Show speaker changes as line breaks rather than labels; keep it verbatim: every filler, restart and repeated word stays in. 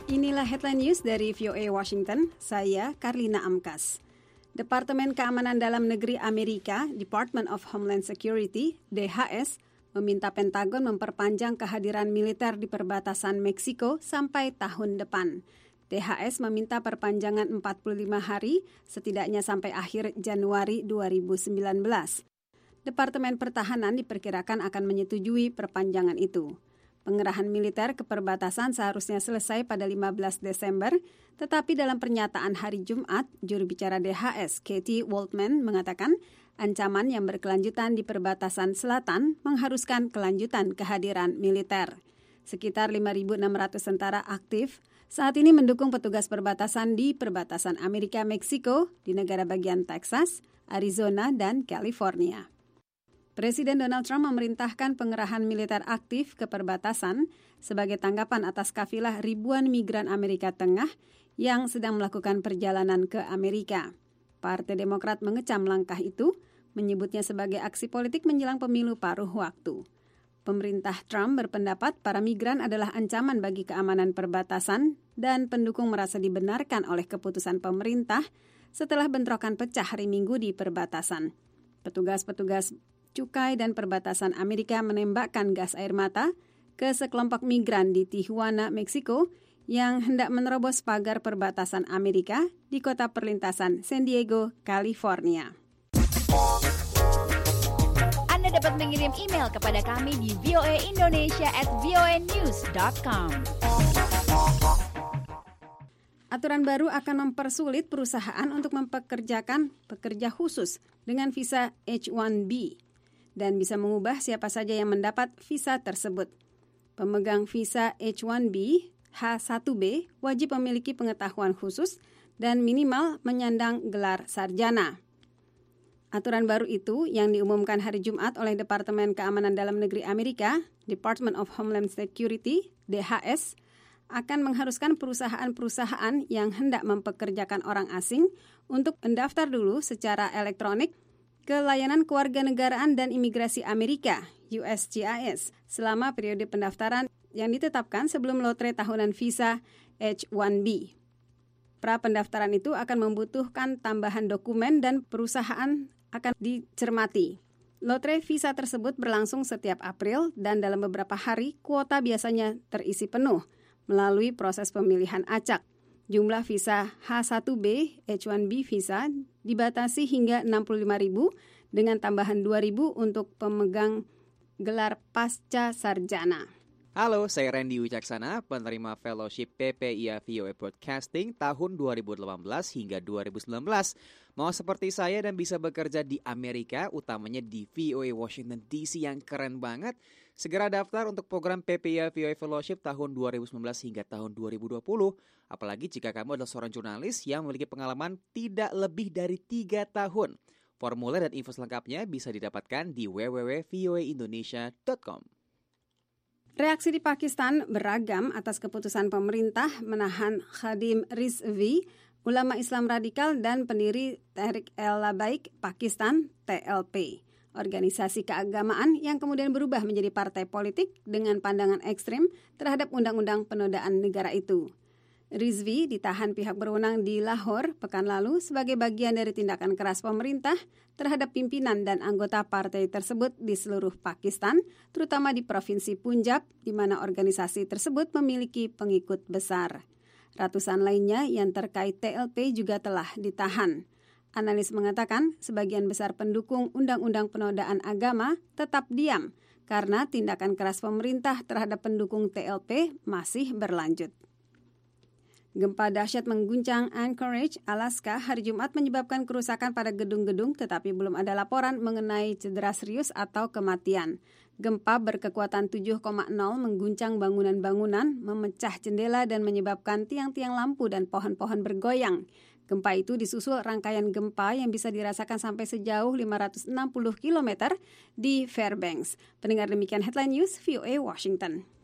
Inilah headline news dari V O A Washington, saya Karlina Amkas. Departemen Keamanan Dalam Negeri Amerika, Department of Homeland Security, D H S, meminta Pentagon memperpanjang kehadiran militer di perbatasan Meksiko sampai tahun depan. D H S meminta perpanjangan empat puluh lima hari, setidaknya sampai akhir Januari dua ribu sembilan belas. Departemen Pertahanan diperkirakan akan menyetujui perpanjangan itu. Pengerahan militer ke perbatasan seharusnya selesai pada lima belas Desember, tetapi dalam pernyataan hari Jumat, juru bicara D H S, Katie Waldman, mengatakan ancaman yang berkelanjutan di perbatasan selatan mengharuskan kelanjutan kehadiran militer. Sekitar lima ribu enam ratus tentara aktif saat ini mendukung petugas perbatasan di perbatasan Amerika-Meksiko di negara bagian Texas, Arizona, dan California. Presiden Donald Trump memerintahkan pengerahan militer aktif ke perbatasan sebagai tanggapan atas kafilah ribuan migran Amerika Tengah yang sedang melakukan perjalanan ke Amerika. Partai Demokrat mengecam langkah itu, menyebutnya sebagai aksi politik menjelang pemilu paruh waktu. Pemerintah Trump berpendapat para migran adalah ancaman bagi keamanan perbatasan dan pendukung merasa dibenarkan oleh keputusan pemerintah setelah bentrokan pecah hari Minggu di perbatasan. Petugas-petugas Cukai dan Perbatasan Amerika menembakkan gas air mata ke sekelompok migran di Tijuana, Meksiko yang hendak menerobos pagar perbatasan Amerika di kota perlintasan San Diego, California.
Anda dapat mengirim email kepada kami di voaindonesia at voanews dot com.
Aturan baru akan mempersulit perusahaan untuk mempekerjakan pekerja khusus dengan visa H one B. Dan bisa mengubah siapa saja yang mendapat visa tersebut. Pemegang visa H one B, H one B wajib memiliki pengetahuan khusus dan minimal menyandang gelar sarjana. Aturan baru itu yang diumumkan hari Jumat oleh Departemen Keamanan Dalam Negeri Amerika, Department of Homeland Security, D H S, akan mengharuskan perusahaan-perusahaan yang hendak mempekerjakan orang asing untuk mendaftar dulu secara elektronik ke Layanan Kewarganegaraan dan Imigrasi Amerika, U S C I S, selama periode pendaftaran yang ditetapkan sebelum lotre tahunan visa H one B. Pra-pendaftaran itu akan membutuhkan tambahan dokumen dan perusahaan akan dicermati. Lotre visa tersebut berlangsung setiap April dan dalam beberapa hari kuota biasanya terisi penuh melalui proses pemilihan acak. Jumlah visa H one B, H one B visa dibatasi hingga enam puluh lima ribu dengan tambahan dua ribu untuk pemegang gelar pasca sarjana.
Halo, saya Randy Wicaksana, penerima fellowship P P I A V O A Broadcasting tahun dua ribu delapan belas hingga dua ribu sembilan belas. Mau seperti saya dan bisa bekerja di Amerika, utamanya di V O A Washington D C yang keren banget, segera daftar untuk program P P I A V O A Fellowship tahun dua ribu sembilan belas hingga tahun dua ribu dua puluh. Apalagi jika kamu adalah seorang jurnalis yang memiliki pengalaman tidak lebih dari tiga tahun. Formulir dan info selengkapnya bisa didapatkan di w w w dot v o a indonesia dot com.
Reaksi di Pakistan beragam atas keputusan pemerintah menahan Khadim Rizvi, ulama Islam radikal dan pendiri Tehrik el-Labaik Pakistan T L P, organisasi keagamaan yang kemudian berubah menjadi partai politik dengan pandangan ekstrim terhadap undang-undang penodaan negara itu. Rizvi ditahan pihak berwenang di Lahore pekan lalu sebagai bagian dari tindakan keras pemerintah terhadap pimpinan dan anggota partai tersebut di seluruh Pakistan, terutama di Provinsi Punjab, di mana organisasi tersebut memiliki pengikut besar. Ratusan lainnya yang terkait T L P juga telah ditahan. Analis mengatakan sebagian besar pendukung undang-undang penodaan agama tetap diam karena tindakan keras pemerintah terhadap pendukung T L P masih berlanjut. Gempa dahsyat mengguncang Anchorage, Alaska hari Jumat menyebabkan kerusakan pada gedung-gedung tetapi belum ada laporan mengenai cedera serius atau kematian. Gempa berkekuatan tujuh koma nol mengguncang bangunan-bangunan, memecah jendela dan menyebabkan tiang-tiang lampu dan pohon-pohon bergoyang. Gempa itu disusul rangkaian gempa yang bisa dirasakan sampai sejauh lima ratus enam puluh kilometer di Fairbanks. Pendengar demikian headline news V O A Washington.